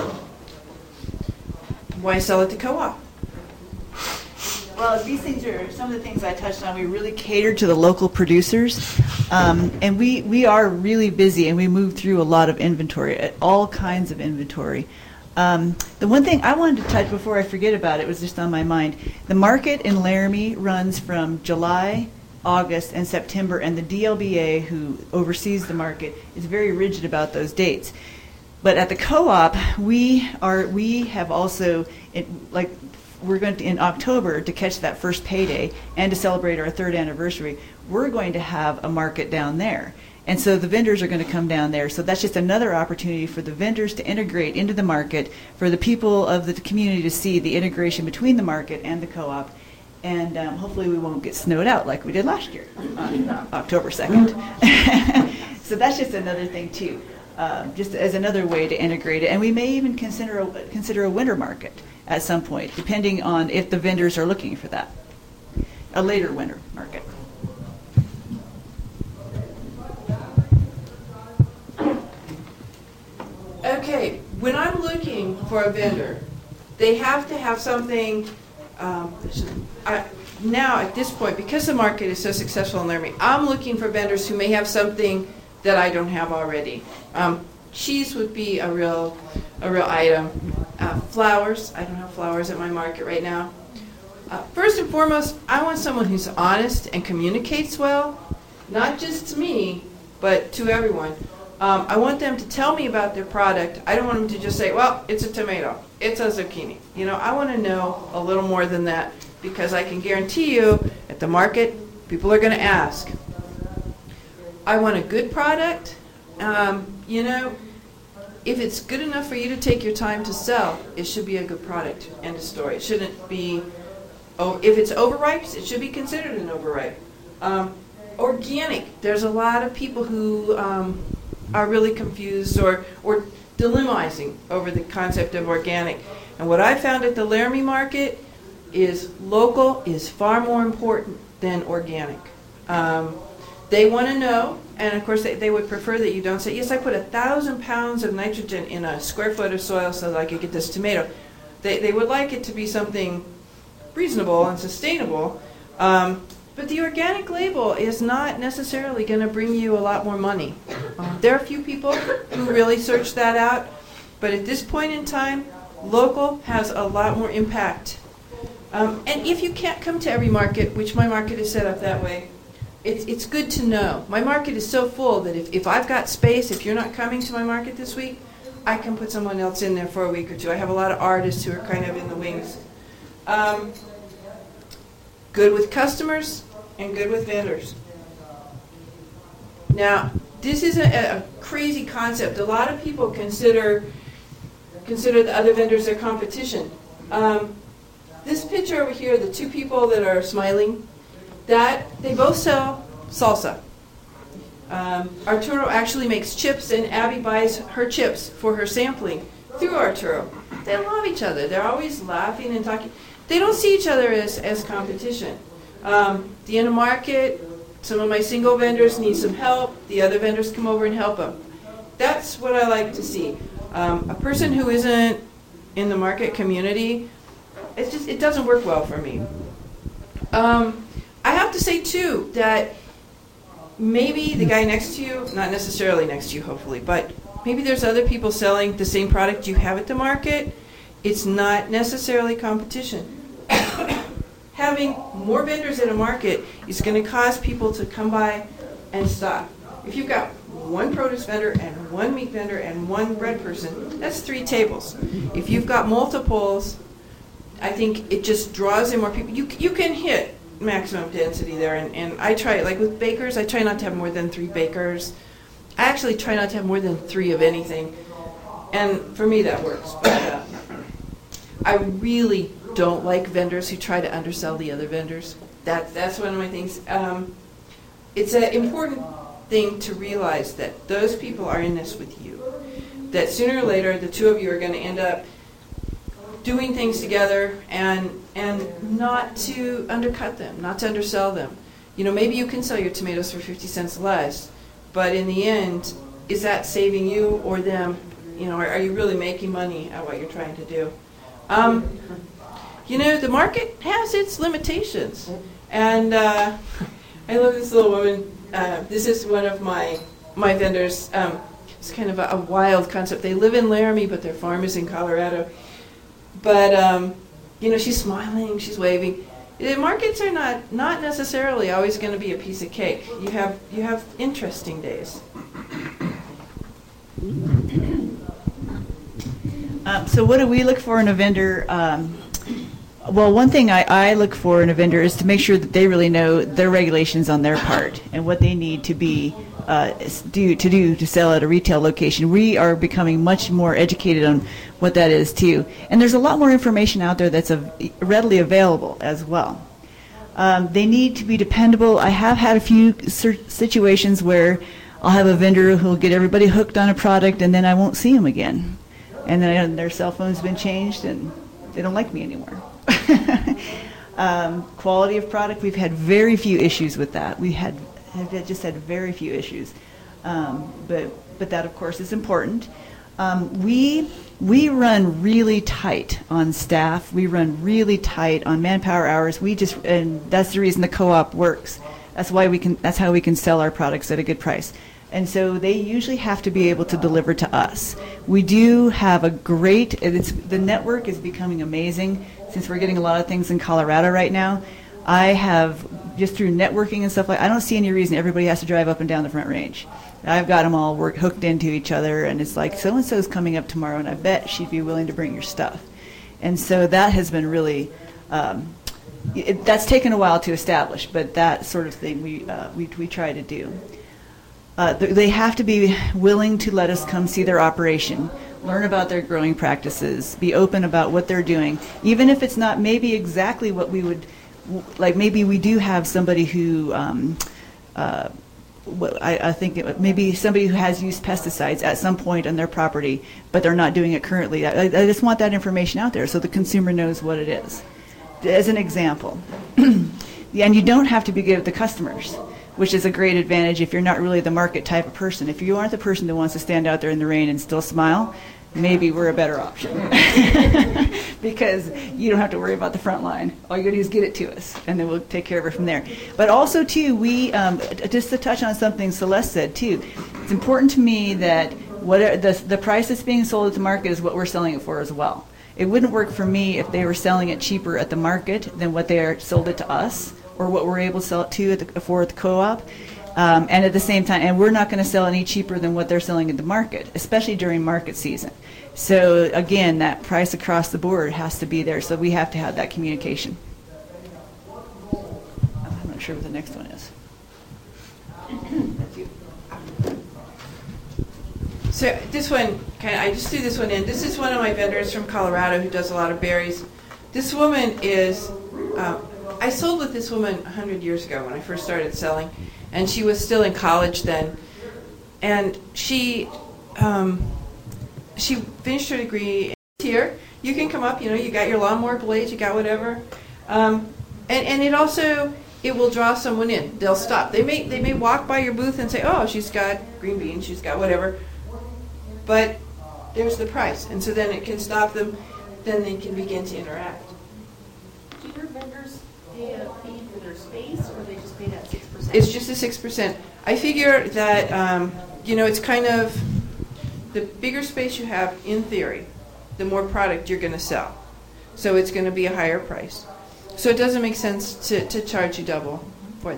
Why sell at the co-op? Well, these things are some of the things I touched on. We really cater to the local producers, and we are really busy, and we move through a lot of inventory, all kinds of inventory. The one thing I wanted to touch before I forget about it was just on my mind. The market in Laramie runs from July, August, and September, and the DLBA, who oversees the market, is very rigid about those dates. But at the co-op, we have also, we're going to, in October, to catch that first payday and to celebrate our 3rd anniversary, we're going to have a market down there. And so the vendors are going to come down there. So that's just another opportunity for the vendors to integrate into the market, for the people of the community to see the integration between the market and the co-op. And hopefully we won't get snowed out like we did last year on October 2nd. So that's just another thing, too, just as another way to integrate it. And we may even consider a winter market at some point, depending on if the vendors are looking for that, a later winter market. Okay, when I'm looking for a vendor, they have to have something. Now, at this point, because the market is so successful in Laramie, I'm looking for vendors who may have something that I don't have already. Cheese would be a real item. Flowers, I don't have flowers at my market right now. First and foremost, I want someone who's honest and communicates well, not just to me, but to everyone. I want them to tell me about their product. I don't want them to just say, well, it's a tomato, it's a zucchini. You know, I want to know a little more than that, because I can guarantee you at the market, people are going to ask. I want a good product. You know, if it's good enough for you to take your time to sell, it should be a good product. End of story. It shouldn't be, if it's overripe, it should be considered an overripe. Organic. There's a lot of people who are really confused or dilemmatizing over the concept of organic. And what I found at the Laramie market is local is far more important than organic. They want to know, and of course they would prefer that you don't say, yes, I put 1,000 pounds of nitrogen in a square foot of soil so that I could get this tomato. They would like it to be something reasonable and sustainable. But the organic label is not necessarily going to bring you a lot more money. There are a few people who really search that out, but at this point in time, local has a lot more impact. And if you can't come to every market, which my market is set up that way, it's good to know. My market is so full that if I've got space, if you're not coming to my market this week, I can put someone else in there for a week or two. I have a lot of artists who are kind of in the wings. Good with customers and good with vendors. Now, this is a crazy concept. A lot of people consider the other vendors their competition. This picture over here, the two people that are smiling, that they both sell salsa. Arturo actually makes chips, and Abby buys her chips for her sampling through Arturo. They love each other. They're always laughing and talking. They don't see each other as competition. The end of market, some of my single vendors need some help. The other vendors come over and help them. That's what I like to see. A person who isn't in the market community, it doesn't work well for me. I have to say, too, that maybe the guy next to you, not necessarily next to you, hopefully, but maybe there's other people selling the same product you have at the market. It's not necessarily competition. Having more vendors in a market is going to cause people to come by and stop. If you've got one produce vendor and one meat vendor and one bread person, that's 3 tables. If you've got multiples, I think it just draws in more people. You can hit maximum density there, and I try, like with bakers, I try not to have more than 3 bakers. I actually try not to have more than 3 of anything, and for me that works. But I really don't like vendors who try to undersell the other vendors. That's one of my things. It's an important thing to realize that those people are in this with you. That sooner or later, the two of you are going to end up doing things together and not to undercut them, not to undersell them. You know, maybe you can sell your tomatoes for 50 cents less, but in the end, is that saving you or them? You know, are you really making money at what you're trying to do? You know, the market has its limitations. And I love this little woman. This is one of my vendors. It's kind of a wild concept. They live in Laramie, but their farm is in Colorado. But, you know, she's smiling, she's waving. The markets are not necessarily always going to be a piece of cake. You have interesting days. So what do we look for in a vendor? Well, one thing I look for in a vendor is to make sure that they really know their regulations on their part and what they need to be to sell at a retail location. We are becoming much more educated on what that is too, and there's a lot more information out there that's readily available as well. They need to be dependable. I have had a few situations where I'll have a vendor who'll get everybody hooked on a product, and then I won't see them again, and then their cell phone's been changed and they don't like me anymore. Quality of product, we've had very few issues with that. We have just had very few issues, but that of course is important. We run really tight on staff. We run really tight on manpower hours. And that's the reason the co-op works. That's how we can sell our products at a good price. And so they usually have to be able to deliver to us. We do have the network is becoming amazing since we're getting a lot of things in Colorado right now. I have, just through networking and stuff I don't see any reason everybody has to drive up and down the Front Range. I've got them all hooked into each other, and it's like, so-and-so is coming up tomorrow, and I bet she'd be willing to bring your stuff. And so that has been really, that's taken a while to establish, but that sort of thing we try to do. They have to be willing to let us come see their operation, learn about their growing practices, be open about what they're doing, even if it's not maybe exactly what we would, like maybe we do have somebody who, I think maybe somebody who has used pesticides at some point on their property, but they're not doing it currently. I just want that information out there so the consumer knows what it is. As an example. And you don't have to be good with the customers, which is a great advantage if you're not really the market type of person. If you aren't the person that wants to stand out there in the rain and still smile, maybe we're a better option. Because you don't have to worry about the front line. All you got to do is get it to us, and then we'll take care of it from there. But also, too, we, just to touch on something Celeste said, too, it's important to me that the price that's being sold at the market is what we're selling it for as well. It wouldn't work for me if they were selling it cheaper at the market than what they sold it to us, or what we're able to sell it to at the co-op. And at the same time, and we're not going to sell any cheaper than what they're selling at the market, especially during market season. So again, that price across the board has to be there, so we have to have that communication. I'm not sure what the next one is. That's you. So this one, I just threw this one in. This is one of my vendors from Colorado who does a lot of berries. This woman is, I sold with this woman 100 years ago when I first started selling, and she was still in college then. And she finished her degree here. You can come up, you got your lawnmower blades, you got whatever. And it will draw someone in. They'll stop. They may walk by your booth and say, oh, she's got green beans, she's got whatever. But there's the price. And so then it can stop them. Then they can begin to interact. Do your vendors pay a fee for their space, or they just pay that 6%? It's just a 6%. I figure that, it's kind of the bigger space you have, in theory, the more product you're going to sell. So it's going to be a higher price. So it doesn't make sense to charge you double for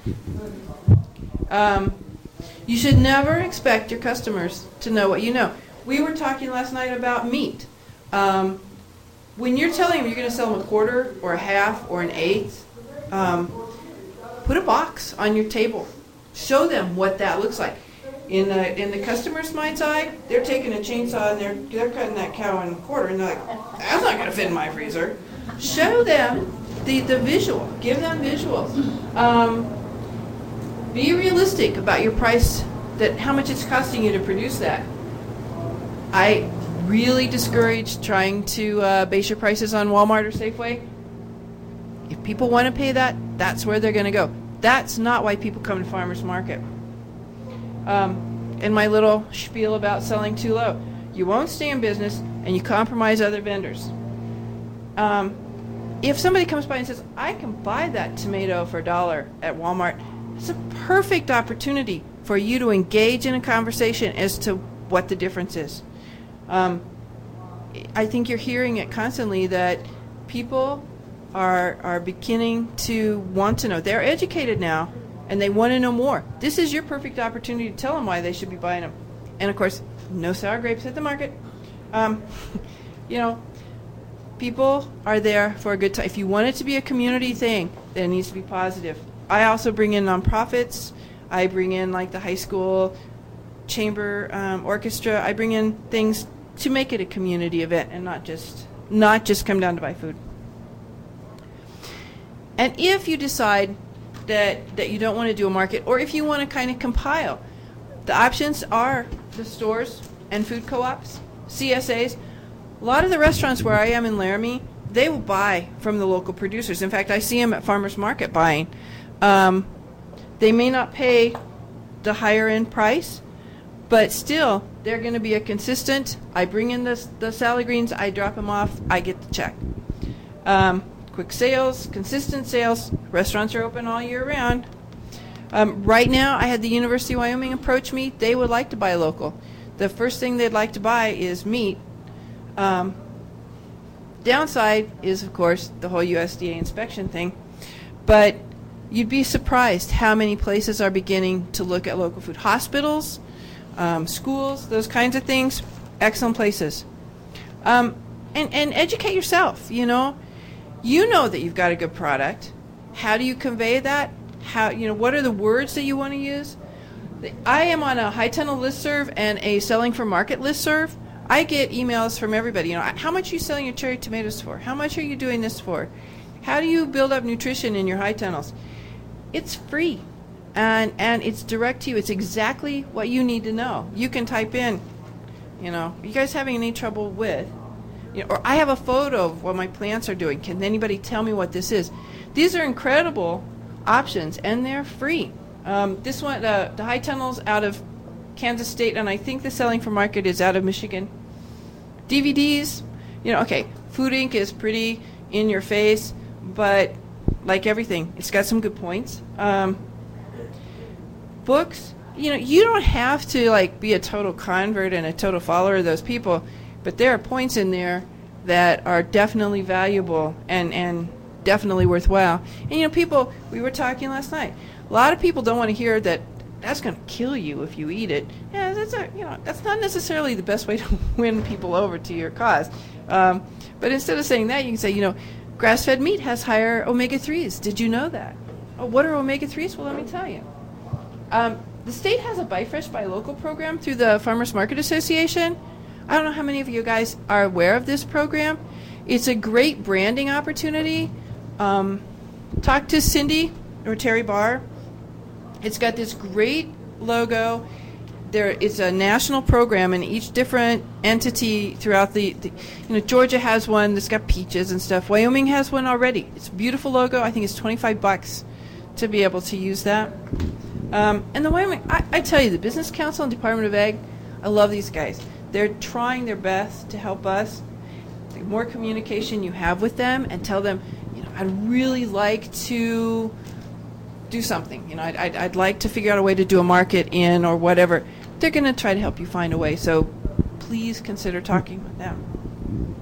that. You should never expect your customers to know what you know. We were talking last night about meat. When you're telling them you're going to sell them a quarter or a half or an eighth, put a box on your table. Show them what that looks like. In the customer's mind's eye, they're taking a chainsaw and they're cutting that cow in a quarter, and they're like, that's not going to fit in my freezer. Show them the visual. Give them visuals. Be realistic about your price, how much it's costing you to produce that. I really discourage trying to base your prices on Walmart or Safeway. If people want to pay that, that's where they're going to go. That's not why people come to farmers market. And my little spiel about selling too low. You won't stay in business, and you compromise other vendors. If somebody comes by and says, I can buy that tomato for $1 at Walmart, it's a perfect opportunity for you to engage in a conversation as to what the difference is. I think you're hearing it constantly that people are beginning to want to know. They're educated now, and they want to know more. This is your perfect opportunity to tell them why they should be buying them. And, of course, no sour grapes at the market. People are there for a good time. If you want it to be a community thing, then it needs to be positive. I also bring in nonprofits. I bring in like the high school chamber orchestra. I bring in things to make it a community event and not just come down to buy food. And if you decide that you don't want to do a market, or if you want to kind of compile, the options are the stores and food co-ops, CSAs. A lot of the restaurants where I am in Laramie, they will buy from the local producers. In fact, I see them at farmers market buying. They may not pay the higher end price, but still, they're going to be a consistent, I bring in the salad greens, I drop them off, I get the check. Quick sales, consistent sales, restaurants are open all year round. Right now, I had the University of Wyoming approach me. They would like to buy local. The first thing they'd like to buy is meat. Downside is, of course, the whole USDA inspection thing. But you'd be surprised how many places are beginning to look at local food. Hospitals, schools, those kinds of things, excellent places. And educate yourself, you know. You know that you've got a good product. How do you convey that? What are the words that you want to use? I am on a High Tunnel listserv and a Selling for Market listserv. I get emails from everybody. How much are you selling your cherry tomatoes for? How much are you doing this for? How do you build up nutrition in your high tunnels? It's free, and it's direct to you. It's exactly what you need to know. You can type in, are you guys having any trouble with? Or I have a photo of what my plants are doing. Can anybody tell me what this is? These are incredible options, and they're free. This one, the High Tunnel's out of Kansas State, and I think the Selling for Market is out of Michigan. DVDs, Food Inc. is pretty in your face, but like everything, it's got some good points. Books, you don't have to be a total convert and a total follower of those people, but there are points in there that are definitely valuable and definitely worthwhile. And people, we were talking last night, a lot of people don't want to hear that that's going to kill you if you eat it. Yeah, that's not necessarily the best way to win people over to your cause. But instead of saying that, you can say, grass-fed meat has higher omega-3s. Did you know that? Oh, what are omega-3s? Well, let me tell you. The state has a Buy Fresh, Buy Local program through the Farmers Market Association. I don't know how many of you guys are aware of this program. It's a great branding opportunity. Talk to Cindy or Terry Barr. It's got this great logo. It's a national program, and each different entity throughout Georgia has one that's got peaches and stuff. Wyoming has one already. It's a beautiful logo. I think it's $25 to be able to use that. And the Wyoming, I tell you, the Business Council and Department of Ag, I love these guys. They're trying their best to help us. The more communication you have with them and tell them, I'd really like to do something. I'd like to figure out a way to do a market in or whatever. They're going to try to help you find a way. So please consider talking with them.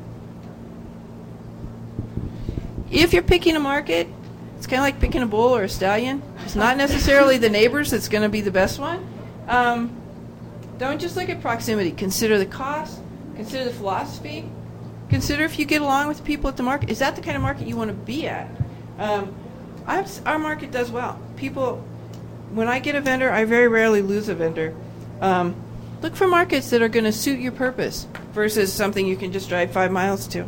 If you're picking a market, it's kind of like picking a bull or a stallion. It's not necessarily the neighbors that's going to be the best one. Don't just look at proximity. Consider the cost. Consider the philosophy. Consider if you get along with the people at the market. Is that the kind of market you want to be at? Our market does well. People, when I get a vendor, I very rarely lose a vendor. Look for markets that are going to suit your purpose versus something you can just drive 5 miles to.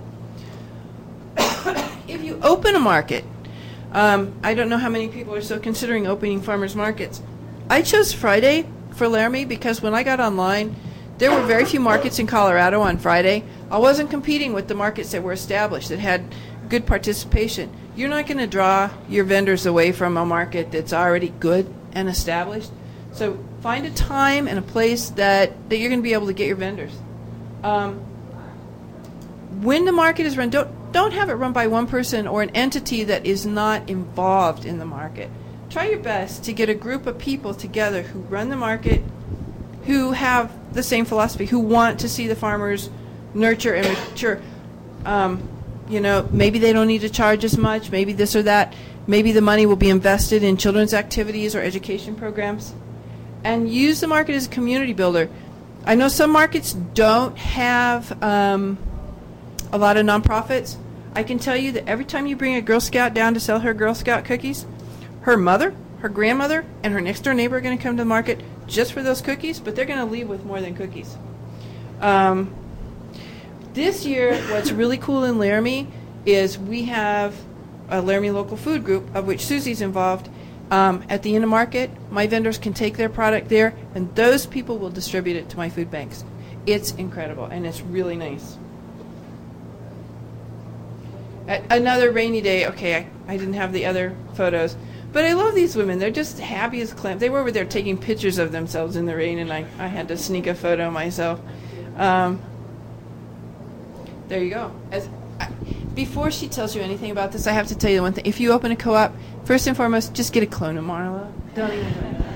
If you open a market, I don't know how many people are still considering opening farmers markets. I chose Friday for Laramie because when I got online, there were very few markets in Colorado on Friday. I wasn't competing with the markets that were established, that had good participation. You're not going to draw your vendors away from a market that's already good and established. So find a time and a place that you're going to be able to get your vendors. When the market is run, don't have it run by one person or an entity that is not involved in the market. Try your best to get a group of people together who run the market, who have the same philosophy, who want to see the farmers nurture and mature. Maybe they don't need to charge as much, maybe this or that. Maybe the money will be invested in children's activities or education programs. And use the market as a community builder. I know some markets don't have a a lot of nonprofits. I can tell you that every time you bring a Girl Scout down to sell her Girl Scout cookies, her mother, her grandmother, and her next door neighbor are going to come to the market just for those cookies, but they're going to leave with more than cookies. This year, what's really cool in Laramie is we have a Laramie Local Food Group, of which Susie's involved. At the end of market, my vendors can take their product there, and those people will distribute it to my food banks. It's incredible, and it's really nice. Another rainy day. Okay, I didn't have the other photos, but I love these women. They're just happy as clams. They were over there taking pictures of themselves in the rain, and I had to sneak a photo myself. There you go. Before she tells you anything about this, I have to tell you one thing. If you open a co-op, first and foremost, just get a clone of Marla. Don't even do it.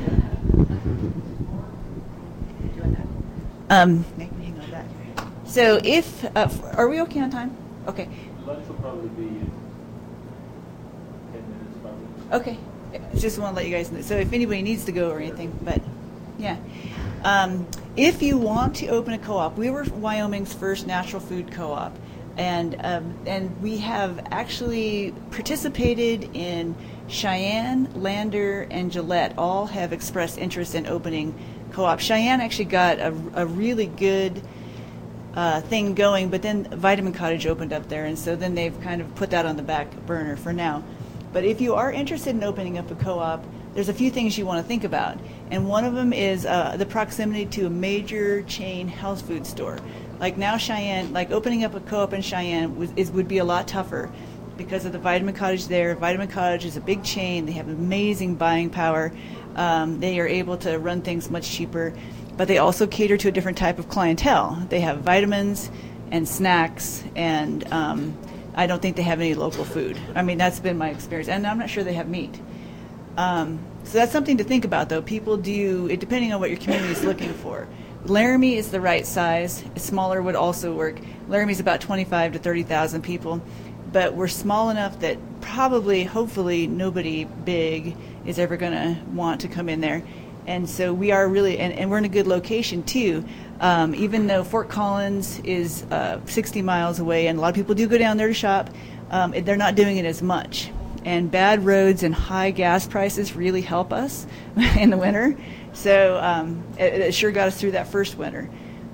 Hang on that. So if, are we okay on time? Okay. Lunch will probably be 10 minutes probably. Okay. Just want to let you guys know. So if anybody needs to go or anything, but yeah. If you want to open a co-op, we were Wyoming's first natural food co-op. And we have actually participated in Cheyenne, Lander, and Gillette. All have expressed interest in opening co-op. Cheyenne actually got a really good thing going, but then Vitamin Cottage opened up there, and so then they've kind of put that on the back burner for now. But if you are interested in opening up a co-op, there's a few things you want to think about. And one of them is the proximity to a major chain health food store. Like now Cheyenne, like opening up a co-op in Cheyenne would be a lot tougher because of the Vitamin Cottage there. Vitamin Cottage is a big chain. They have amazing buying power. They are able to run things much cheaper, but they also cater to a different type of clientele. They have vitamins and snacks, and I don't think they have any local food. I mean, that's been my experience, and I'm not sure they have meat. So that's something to think about, though. People do, it depending on what your community is looking for. Laramie is the right size. Smaller would also work. Laramie's about 25 to 30,000 people, but we're small enough that probably, hopefully, nobody big is ever going to want to come in there. And so we are really, and we're in a good location too. Even though Fort Collins is 60 miles away, and a lot of people do go down there to shop, they're not doing it as much. And bad roads and high gas prices really help us in the winter. So it sure got us through that first winter.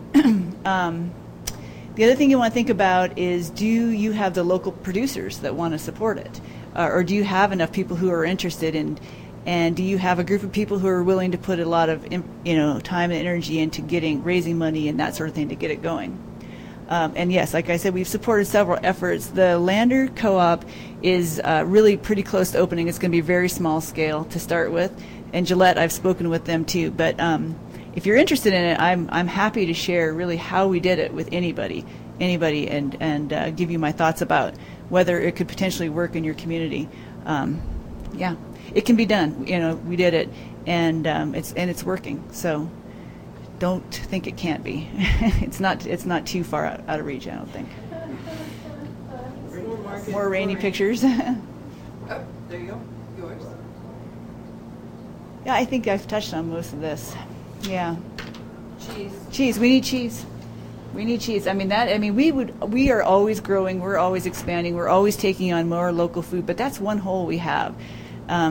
The other thing you want to think about is, do you have the local producers that want to support it? Or do you have enough people who are interested in, and do you have a group of people who are willing to put a lot of time and energy into raising money and that sort of thing to get it going? And yes, like I said, we've supported several efforts. The Lander Co-op is really pretty close to opening. It's going to be very small scale to start with. And Gillette, I've spoken with them too. But if you're interested in it, I'm happy to share really how we did it with anybody, and give you my thoughts about whether it could potentially work in your community. Yeah, it can be done. We did it, and it's working. So don't think it can't be. It's not too far out of reach, I don't think. More rainy pictures. Oh, there you go. Yours. Yeah, I think I've touched on most of this. Yeah. Cheese. We need cheese. We are always growing. We're always expanding. We're always taking on more local food. But that's one hole we have. Do you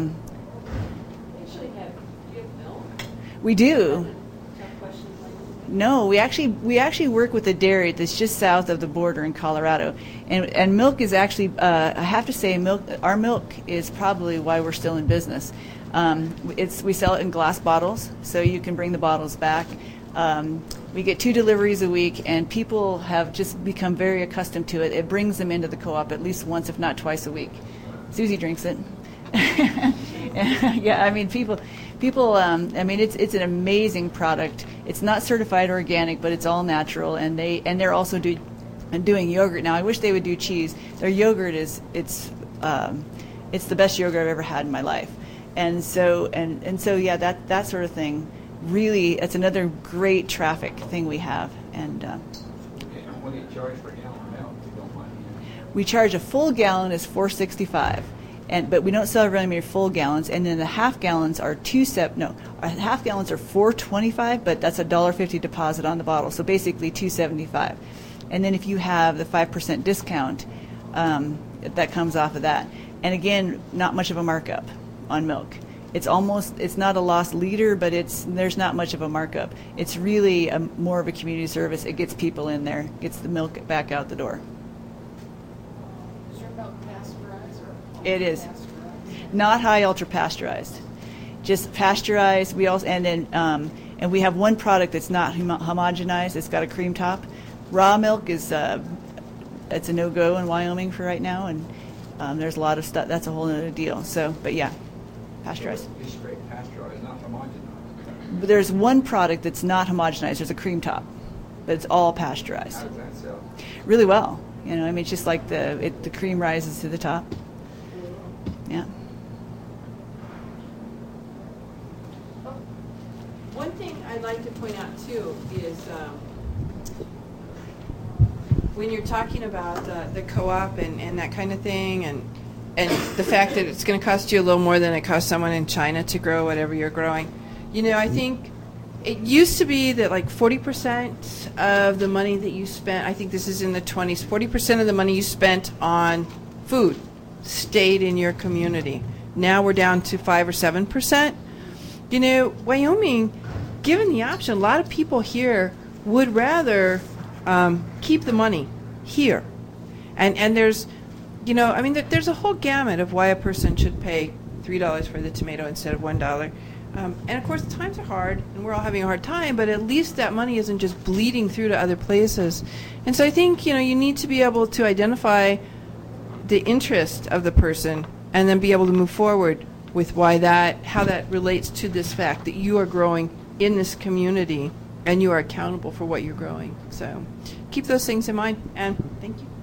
have milk? We do. Tough questions like this? No, we actually work with a dairy that's just south of the border in Colorado, and milk is actually. I have to say, our milk is probably why we're still in business. We sell it in glass bottles, so you can bring the bottles back. We get 2 deliveries a week, and people have just become very accustomed to it. It brings them into the co-op at least once, if not twice a week. Susie drinks it. Yeah, people. It's an amazing product. It's not certified organic, but it's all natural, and they're also doing yogurt now. I wish they would do cheese. Their yogurt it's the best yogurt I've ever had in my life. And so yeah, that sort of thing, really, it's another great traffic thing we have. And what do you charge for a gallon of milk, if you don't mind? We charge a full gallon is $4.65, but we don't sell very many full gallons. And then the half gallons are half gallons are $4.25, but that's a $1.50 deposit on the bottle, so basically $2.75. And then if you have the 5% discount, that comes off of that. And again, not much of a markup on milk. It's not a lost leader, but there's not much of a markup. It's really more of a community service. It gets people in there, gets the milk back out the door. Is your milk pasteurized or? It is. Not high ultra pasteurized, just pasteurized. And we have one product that's not homogenized. It's got a cream top. Raw milk is it's a no-go in Wyoming for right now, and there's a lot of stuff. That's a whole other deal. So, but yeah, pasteurized. It's straight pasteurized, not homogenized. But there's one product that's not homogenized. There's a cream top, but it's all pasteurized. How does that sell? Really well. It's just like the cream rises to the top. Yeah. One thing I'd like to point out too is when you're talking about the co-op and that kind of thing, and the fact that it's going to cost you a little more than it costs someone in China to grow whatever you're growing. I think it used to be that like 40% of the money that you spent, I think this is in the 20s, 40% of the money you spent on food stayed in your community. Now we're down to 5 or 7%. Wyoming, given the option, a lot of people here would rather keep the money here. And there's, there's a whole gamut of why a person should pay $3 for the tomato instead of $1. And of course, times are hard, and we're all having a hard time, but at least that money isn't just bleeding through to other places. And so I think, you need to be able to identify the interest of the person and then be able to move forward with how that relates to this fact that you are growing in this community and you are accountable for what you're growing. So keep those things in mind, and thank you.